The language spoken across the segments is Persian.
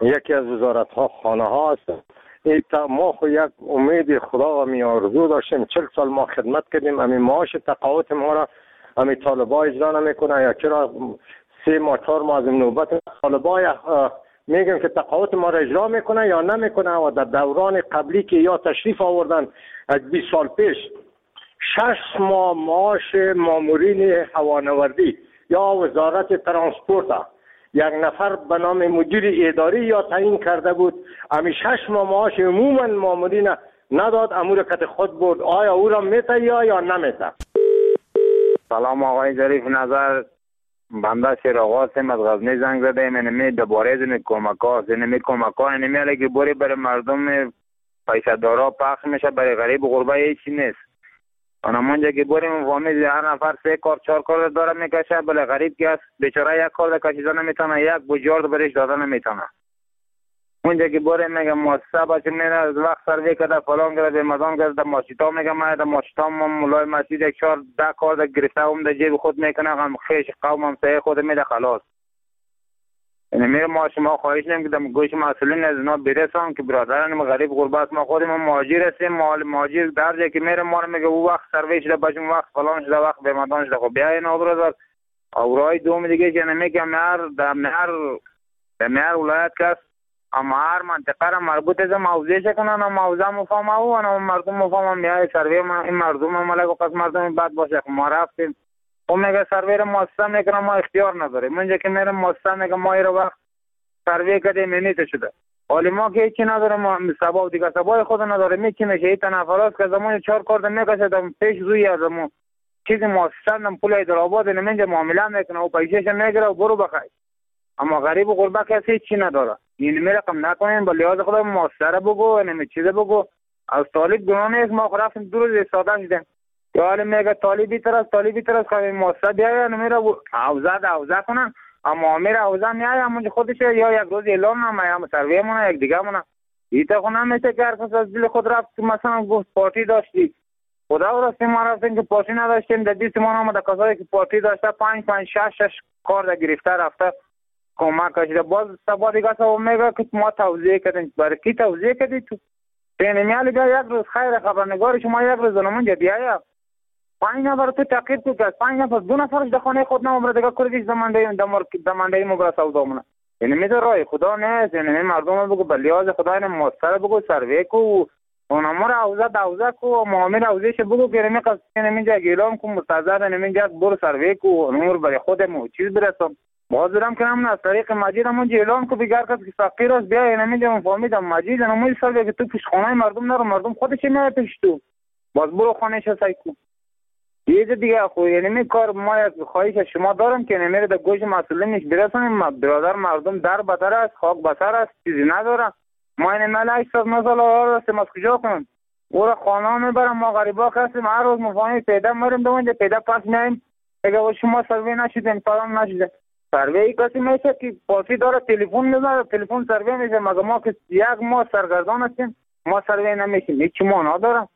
یکی از وزارت ها خانه ها است. ما خو یک امید خدا و می آرزو داشتیم. 40 سال ما خدمت کردیم. همین معاش تقاعد ما را همین طالبا اجرا نمیکنه یا چرا 3 ماه 4 ماه از نوبت طالبا میگن که تقاعد ما را اجرا میکنه یا نمیکنه. و در دوران قبلی که یا تشریف آوردن از 20 سال پیش 6 ماه معاش مامورین هوانوردی یا وزارت ترانسپورت یک نفر به نام مدیر اداری یا تعیین کرده بود. همین 6 ماه معاش عموما مامورین نداد. امور کت خود بود. آیا او را میته یا نمیته؟ سلام آقای ظریف نظر، بنده شیراغ هستم از غزنی زنگ زدم. اینمی دوباره این کمک ها اینمی علی که بوری برای مردم پیسه دارا پخش میشه، برای غریب و غربه هیچی نیست. اونمونجا که بریم فهمید هر نفر 3 کار 4 کار داره میکشه، بله غریب که است بیچاره یک کار کشیده نمیتونه، یک بجارد برش داده نمیتونه. اونجا که بریم میگه مؤسسه باشه میره از وقت سروی کرده فلان کرده مدان کرده ماشیتا میگه ما در ماشیتا مولای مسجد 1 4 10 کار گرفته هم در جیب خود میکنه، هم خیش قوم هم سایه خود میده خلاص. یعنی میره ما شما خواهش نمیم که در گوش مسئولین از اینا برسان که برادران غریب غربت ما خودیم مهاجر هستیم. مهاجر در جایی که میره ما رو میگه او وقت سروی شده باشیم وقت فلان شده وقت به مدان شده. خب بیا اینا برادر اورای دوم دیگه که نمیگه در مهر ولایت کس اما هر منطقه را مربوط از موضوعش کنن و موضوع مفهوم او و مردم مفهوم میای سروی این مردم ملک و قسم مردم بد باشه. ما رفتیم او میگه سروی را مؤسسه میکنه ما اختیار نداریم. منجا که میره مؤسسه میگه ما ایرا وقت سروی کردیم منیت شده. حالی ما که هیچی نداریم، ما سبا و دیگه سبای خود نداریم. میچی میشه این تنفرات که زمان 4 کار میکشه دم پیش روی ازمون چیزی مؤسسه دم پول ایدرآباد نمیجه معامله میکنه و پیسهش میگیره و برو بخای. اما غریب و غربه کسی هیچی نداره. این میرقم نکنین با لحاظ خدا مؤسسه را بگو نمی چیزه بگو. از طالب گناه نیست. ما رفتیم دو روز استادان دیدیم یا حالی میگه طالبی طرف که مؤسسه بیاید نمیره حوزه کنن. اما میره حوزه میاد همونجا خودش یا یک روز اعلام نمه یا سروی مونه یک دیگه مونه ایتا خود نمیشه که هر کس از دل خود رفت. مثلا گفت پارتی داشتی خدا و راستی ما رفتیم که پارتی نداشتیم در دیست ما نامده کسایی که پارتی داشته 5 6 کار در گرفته رفته کمک کشیده. باز سبا دیگه سبا میگه که ما توضیح کردیم. برای کی توضیح کردی تو؟ پینمیالی بیا یک روز خیر خبرنگار شما یک روز نمونجا بیایا 5 نفر تو تقیب تو که 5 نفر 2 نفرش در خانه خود نمبر دیگه کردیش دمانده مبرا سودا مونه. یعنی میده رای خدا نیست. یعنی مردم بگو به لحاظ خدا این مؤثر بگو سروی کو اونمور حوزه کو و معامل حوزهش بگو که نمیجا گیلام کو مستعزد نمیجا برو سروی کو اونمور برای خودمو چیز برسم. بازرم کنم از طریق مجید همون اعلان کو بیگر کس که فقیر است بیا نمیدونم فهمیدم مجید همون سال که تو پیش خانه مردم نرو مردم خودش میاد پیش تو باز برو خانهش سای کو یه دیگه خو. یعنی می کار ما یک خواهش شما دارم که نمیره در گوش مسئولینش برسونیم. برادر مردم در بدر است خاک بسر است چیزی نداره. ما این مال 80 مثلا هستیم از کجا کنیم او خانه میبرم. ما غریبا هستیم هر روز مفاهیم پیدا میریم دوونجا پیدا پس میایم اگه شما سروی نشیدین فلان نشیدین سروی کسی میشه که پارتی داره تلفن میزنه تلفن سروی میشه. مگه ما که یک ماه سرگردان هستیم ما سروی نمیشیم هیچ ما نداره.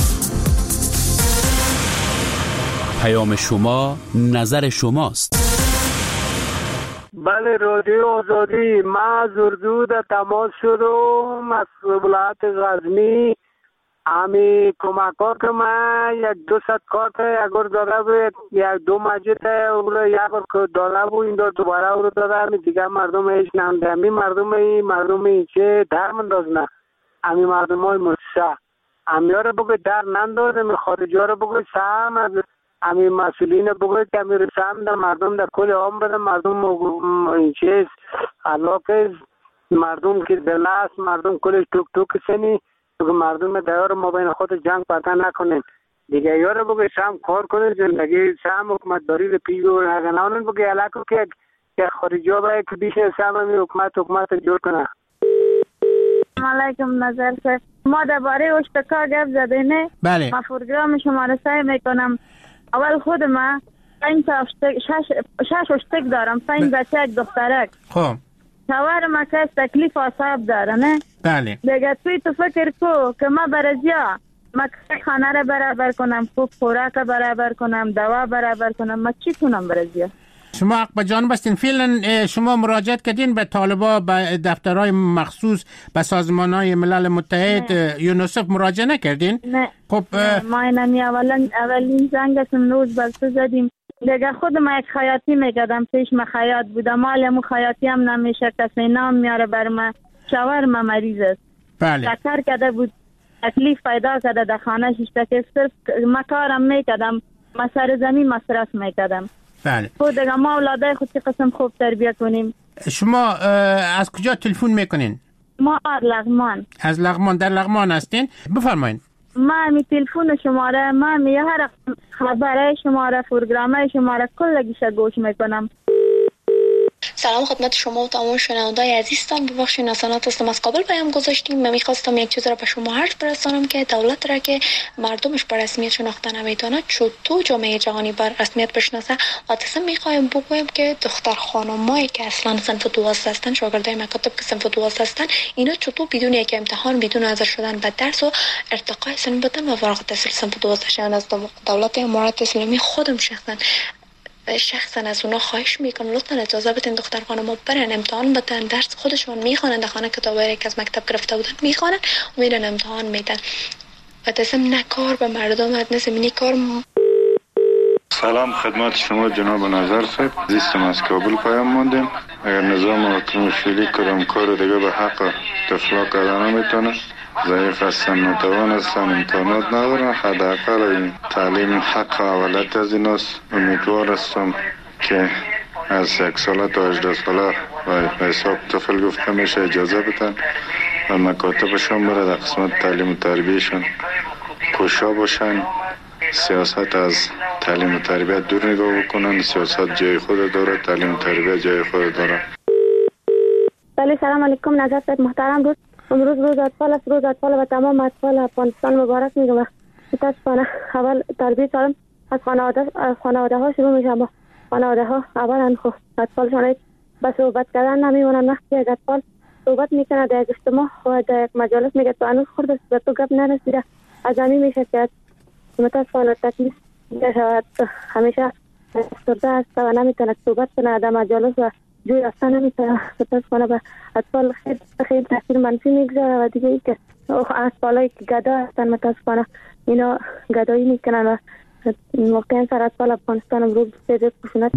پیام شما نظر شماست. بله رادیو آزادی. من از اردو در تماس شدم از ولایت غزنی. همی کمک ها که من 200 کارت اگر داده بود 2 مجید اگر یک داده بود این دوباره او رو داده. همی دیگه مردم ایش نمده. همی مردم ایچه در منداز نه. همی مردم های مصح همی ها رو بگوی در ننداز. همی خارجی ها رو بگوی سهم از همی مسئولین بگوی که همی رسهم در مردم در کل هم بده. مردم ایچه علاقه مردم که دلست مردم کلش توک سنی که مردم دیار ما بین خود جنگ پتا نکنیم دیگه. یاره بگه شام کار کنه زندگی شام حکومت داری رو پیگو نگنانون بگه علاقه که خارجی ها باید که بیش شام همی حکومت جور کنه. علیکم نظر سر ما درباره اشتکا گپ زدینه. بله ما پروگرام شما رو سعی میکنم. اول خود ما 5 6 اشتک دارم 5 بچه یک دخترک. خب شوهر ما که تکلیف اعصاب داره نه. بله دیگه تو فکر کو که ما برازیا ما خانه را برابر کنم خوراک برابر کنم دوا برابر کنم ما چی کنم برازیا شما حق به جانب هستین. فعلا شما مراجعت کردین به طالبا، به دفترهای مخصوص، به سازمانهای ملل متحد، یونیسف مراجعه نکردین؟ نه. خب ما اولین زنگ امروز بس زدیم دیگه. خود ما یک خیاطی میکردم، پیش ما خیاط بودم، مالمو خیاطی هم نمیشه، کسی نام میاره بر ما. شوهر ما مریض است، بله. شکر کرده بود، تکلیف پیدا کرده در خانه شش، که صرف ما کارم میکردم، ما سر زمین مصرف میکردم. بله. خود دیگه ما اولادای خود که قسم خوب تربیت کنیم. شما از کجا تلفن میکنین؟ ما لغمان. از لغمان. در لغمان هستین؟ بفرمایید. ما می تلفن شماره، ما می هر خبره شماره، پروگرام شماره کلگیش گوش میکنم. سلام خدمت شما و تمام شنوندگان عزیزم. ببخشید ناسانات هستم، از کابل پیام گذاشتیم. من میخواستم یک چیز را به شما عرض برسانم که دولت را که مردمش بر رسمیت شناخته نمیتونه، چطور جامعه جهانی بر رسمیت بشناسه. و تصمیم میخوایم بگویم که دختر خانمایی که اصلا صنف 12 هستن، شاگردای مکاتب که صنف 12 هستن، اینا چطور بدون یک امتحان، بدون حاضر شدن به درس و ارتقای سن بدن و فارغ التحصیل صنف 12 شدن، از دولت امارات اسلامی خودم شخصا از اونا خواهش میکنم لطفا اجازه بدین دختر خانم‌ها برن امتحان بدن، درس خودشون میخوانن، در خانه کتابایی که از مکتب گرفته بودن میخوانن و میرن امتحان میدن. و تصم نکار به مردم نه زمینی کار. سلام خدمت شما جناب نظر صاحب، زیستم از کابل پیام موندیم. اگر نظام حکومت فعلی کدام کار دیگه به حق طفلا کردن نمیتونه، ضعیف هستن، ناتوان هستن، امکانات ندارن، حداقل این تعلیم حق اولت از ایناست. امیدوار هستم که از 1 ساله تا 18 ساله به حساب طفل گفته میشه اجازه بدن و مکاتبشون بره در قسمت تعلیم و تربیهشون کوشا باشن، سیاست از تعلیم و تربیت دور نگاه بکنن. سیاست جای خود داره، تعلیم و تربیت جای خود داره. بله سلام علیکم نظر صاحب محترم. امروز روز اطفال است. روز اطفال و تمام اطفال افغانستان مبارک میگم. متاسفانه اول تربیت سالم از خانواده ها شروع میشه. با خانواده ها اولا خب اطفالشان به صحبت کردن نمیمونن. وقتی یک اطفال صحبت میکنه در یک اجتماع و در یک مجلس میگه تو هنوز خورده به تو گپ نرسیده، از همین میشه که متاسفانه تکلیف شود همیشه سرده است و نمیتونه صحبت کنه در مجلس و جوی اصلا نمیتونه. متاسفانه به اطفال خیلی تاثیر منفی میگذاره. و دیگه ای که اطفالایی که گدا هستن متاسفانه اینا گدایی میکنن و واقعا سر اطفال افغانستان امروز بسیار خشونت.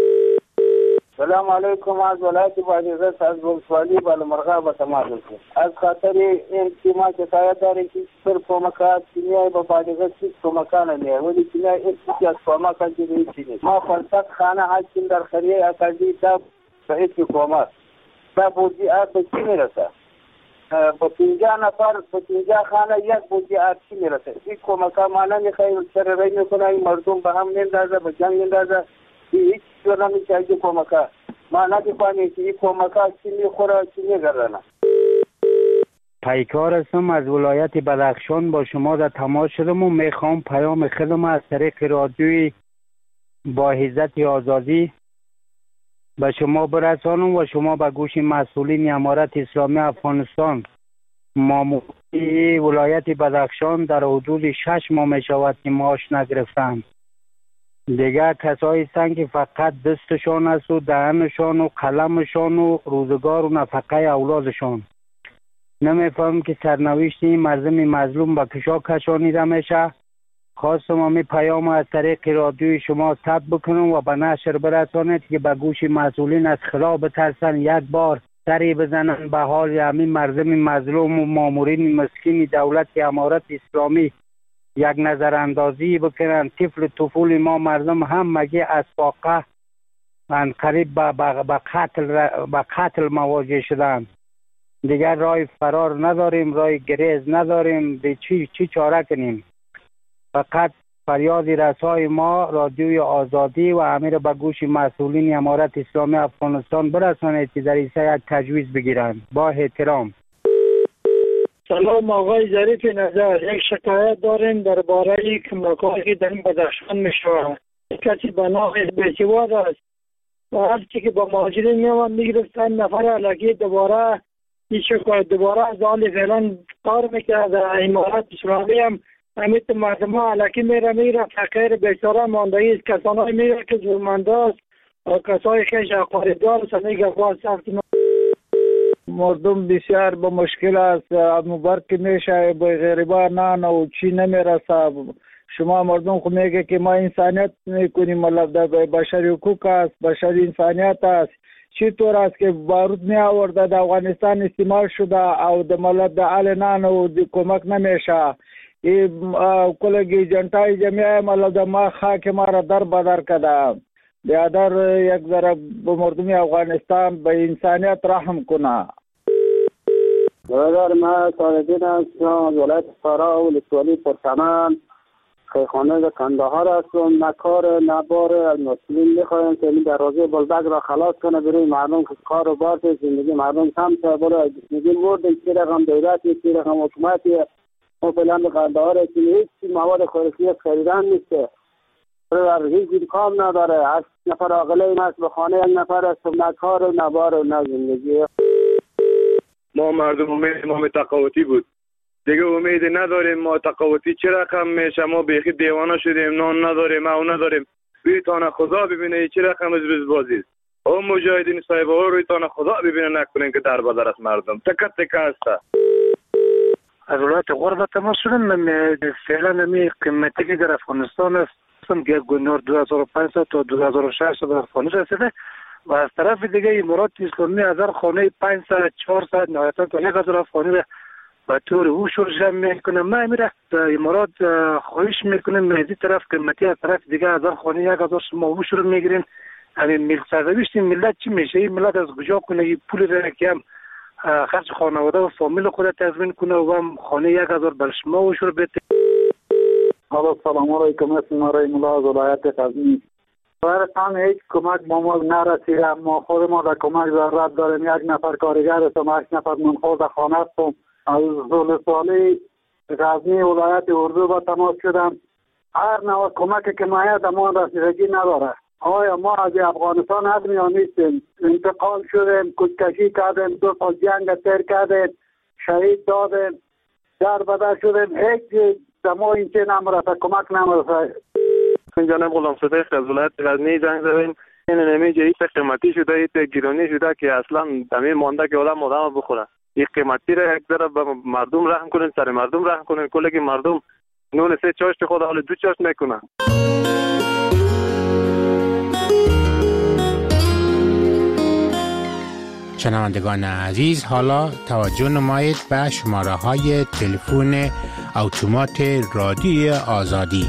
سلام علیکم. از ولایت بادغیس از ولسوالی بالمرغا به تماس هستم. از خاطر این تیما که شاید داره که پر کمکات کیمیایی به بادغیس هیچ کمکان نمیه، ولی کیمیایی هیچ از کمکان که هیچی نیست. ما فرصت خانه هستیم در خریه اکادی تا به هیچ کمک و بودی آب به چی میرسه؟ با 50 نفر با 50 خانه یک بودی آب چی میرسه؟ این کمکا ما نمیخوایم سر رای میکنه، این مردم به هم نندازه، به جنگ نندازه، هیچ جور نمیشه این کمکا. ما نمیفهمیم که این کمکا چی میخوره چی میگردنه. پیکار هستم از ولایت بدخشان، با شما در تماس شدم و میخوام پیام خودم از طریق رادیوی با عزت آزادی به شما برسانم و شما به گوش مسئولین امارت اسلامی افغانستان. ماموری ولایت بدخشان در حدود 6 ماه می شود که معاش نگرفتند. دیگر کسایی هستند که فقط دستشان است و دهنشان و قلمشان و روزگار و نفقه اولادشان. نمیفهم که سرنوشت این مردم مظلوم به کشا کشانیده میشه. خواستم همی پیام از طریق رادیوی شما ثبت بکنم و به نشر برسانید که به گوش مسئولین از خلا بترسن، یک بار سری بزنن به حال همین مردم مظلوم و مامورین مسکین دولت امارت اسلامی یک نظر اندازی بکنن. طفول ما مردم هم مگه از واقع من قریب به قتل مواجه شدن. دیگر راه فرار نداریم، راه گریز نداریم، به چی چاره کنیم؟ فقط فریاد رسای ما رادیوی آزادی و امیر به گوش مسئولین امارت اسلامی افغانستان برسانید که در ایسا یک تجویز بگیرند. با احترام. سلام آقای ظریف نظر، یک شکایت داریم درباره کمک‌هایی در این بدخشان میشود. کسی به نام بیسواد است و هر چی که با مهاجرین میوان میگرفتن نفر علاقی دوباره این شکایت دوباره از حال فعلا کار میکنه. در امارت اسلامی هم امیت مردم ها علاقی میره فقیر بیچاره ماندهی است، کسان های میره که ظلمنده است کسایی که خریدار سمیگه واسه مردم بسیار با مشکل است. مبارک میشه به غریبا نه و چی نمیرسه. شما مردم خو میگه که ما انسانیت میکنیم، مطلب بشری حقوق است، بشری انسانیت است. چطور است که بارود می آورده در افغانستان استعمال شده او د ملت د آل نه و کمک نمیشه. کلگی جنتای جمعه مطلب ما خاک ما را در بدر کده. بیادر یک ذره به مردم افغانستان به انسانیت رحم کنه. برادر ما سالدین هستم از ولایت فرا و ولسوالی پرچمن خیخانه در کندهار هستم. نه کار نه بار از مسئولین میخوایم که این دروازه بلدک را خلاص کنه برای مردم که کار و بار زندگی مردم کم شه. برای زندگی مردم چی رقم دولتی چی رقم حکومتی ما فعلا به کندهار هستیم هیچ مواد خوراکی خریدن نیسته. برای هیچ کام نداره. 8 نفر عاقله این است به خانه یک نفر است. نه کار و نه بار و نه زندگی. ما مردم امید ما تقاوتی بود دیگه امید نداریم. ما تقاوتی چه رقم میشه؟ ما بیخی دیوانه شدیم. نان نداریم او نداریم. رویتان خدا ببینه چه رقم از بازی است. او مجاهدین صاحب ها رویتان خدا ببینه نکنین که در بدر است مردم تکت تکه است. از ولایت غربت ما شدن فعلا می قیمتی که در افغانستان است که گونور 2500 تا 2600 به افغانی رسیده و از طرف دیگه امارات اسلامی از هر خانه 500 400 نهایتا تا 1000 افغانی را به طور اوشور جمع میکنه. ما میره امارات خواهش میکنیم از این طرف قیمتی از طرف دیگه از هر خانه 1000 شما اوشور میگیرین. همین میل سرزویشت ملت چی میشه؟ این ملت از کجا کنه این پول را که هم خرج خانواده و فامیل خود تضمین کنه و هم خانه 1000 بر شما اوشور بده. سلام علیکم. اسم رای ملا از ولایت غزنی. برایتان هیچ کمک با ما نرسیده. ما خود ما در کمک ضرورت داریم. 1 نفر کارگر هستم، 8 نفر منخوض خانه هستم. از ولسوالی غزنی ولایت اردو با تماس شدم. هر نوع کمک که ما در ما رسیدگی نداره. آیا ما از افغانستان آدمی ها نیستیم؟ انتقال شدیم، کشکشی کردیم، 2 سال جنگ تیر کردیم، شهید دادیم، در بدر شدیم. هیچ ما این چه نمرسه، کمک نمرسه. جناب غلام صدیق از ولایت غزنی زنگ زدیم. این نمیجه ایت قیمتی شده، ایت گیرانی شده که اصلا همین مانده که آدم بخوره. این قیمتی را یک ذره به مردم رحم کنین، سر مردم رحم کنین. کلی مردم نون 3 چاشت خود حال 2 چاشت میکنن. شنوندگان عزیز، حالا توجه نمایید به شماره های تلفن اتومات رادیو آزادی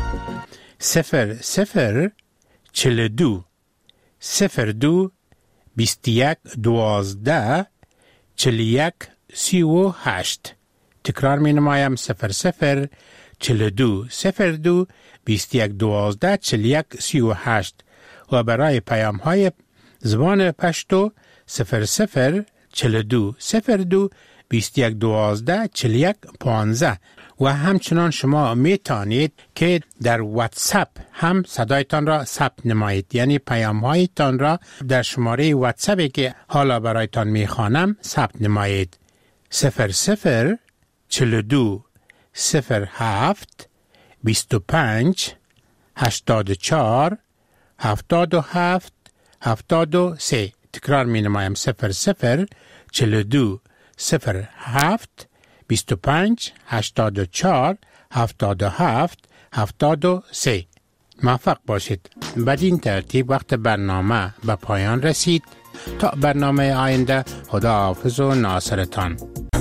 00 42 02 21 12 41 38. تکرار می نمایم 00 42 02 21 12 41 38 و برای پیام های زبان پشتو 00 42 02 21 12 41 15 و همچنان شما می توانید که در واتساپ هم صدایتان را ثبت نمایید، یعنی پیام هایتان را در شماره واتساپی که حالا برایتان می خوانم ثبت نمایید 00 42 07 25 84 77 73. تکرار می نمایم 00 42 07 25 84 77 73. موفق باشید. بدین ترتیب وقت برنامه به پایان رسید. تا برنامه آینده، خداحافظ و ناصرتان.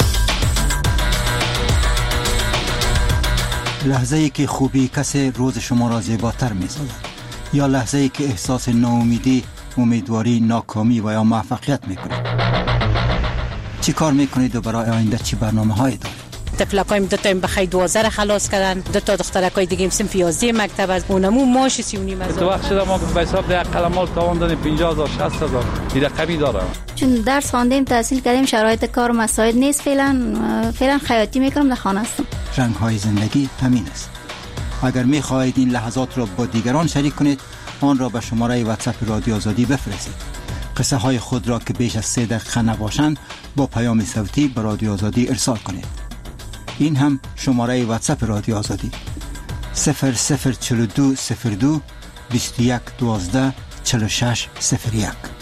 لحظه ای که خوبی کسی روز شما را زیباتر می سازد، یا لحظه ای که احساس ناامیدی، امیدواری، ناکامی و یا موفقیت می کنید. چی کار می کنید و برای آینده چی برنامه هایی دارید؟ تفلکایم 2 تا بخیر 12 خلاص کردن، 2 تا دخترکای دیگه صنف 11 مکتب از اونمو ماش 39 تو وقت شده ما به حساب ده قلمال تاوان دادیم 50000 60000 این رقمی داره. چون درس خواندیم، تحصیل کردیم، شرایط کار مساعد نیست. فعلا خیاطی میکنم، در خانه هستم. رنگ های زندگی همین است. اگر می خواهید این لحظات را با دیگران شریک کنید، آن را به شماره واتساپ رادیو آزادی بفرستید. قصه های خود را که بیش از 3 دقیقه نباشند با پیام صوتی به رادیو آزادی ارسال کنید. این هم شماره واتساپ رادیو آزادی 0042 02 21 12 4601.